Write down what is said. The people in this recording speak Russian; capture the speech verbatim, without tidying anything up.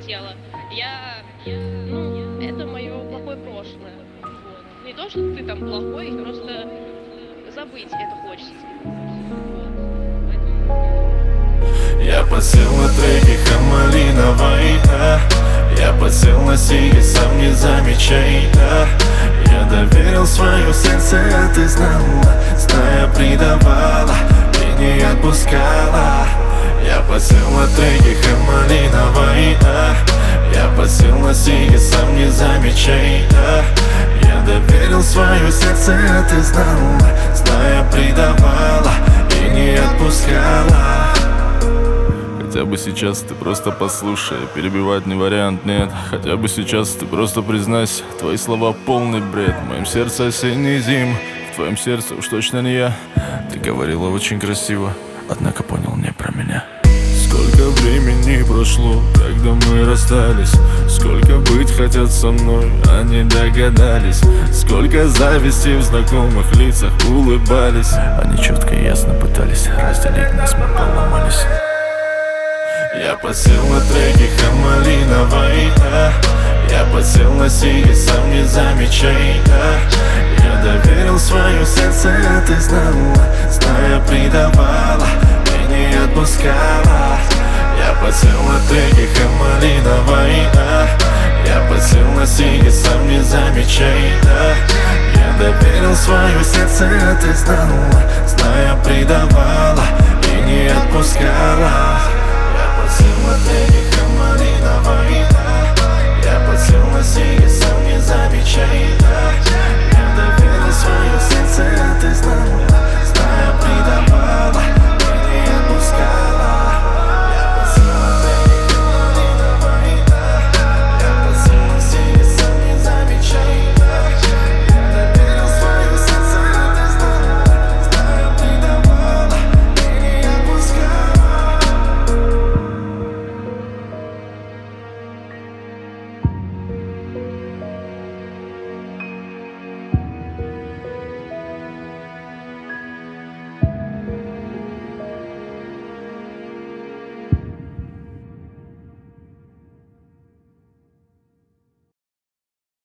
хотела. Я, ну, это мое плохое прошлое. Вот. Не то, что ты там плохой, просто забыть это хочется. Вот. Поэтому... Я подсел на треки Хамалиновой, да. Я подсел на сиги, сам не замечай, да. Я доверил свое сердце, а ты знала, зная, предавала и не отпускала. Я подсел на треки Хамалиновой, да. Я подсел на сиги, сам не замечай, да. Я доверил свое сердце, а ты знала, зная, предавала и не отпускала. Хотя бы сейчас ты просто послушай, перебивать не вариант, нет. Хотя бы сейчас ты просто признайся, твои слова полный бред. В моем сердце осенний зим, в твоем сердце уж точно не я. Ты говорила очень красиво, однако понял не про меня. Сколько времени прошло, когда мы расстались. Сколько быть хотят со мной, а не догадались. Сколько зависти в знакомых лицах улыбались. Они четко и ясно пытались разделить нас, мы поломались. Я подсел на треки Хамалиновой, да. Я подсел на сиги, сам не замечай, да. Я доверил свое сердце, а ты знала, зная, предавала и не отпускала. Я подсел на треки Хамалиновой, да. Я подсел на сиги, сам не замечай, да. Я доверил свое сердце, а ты знала,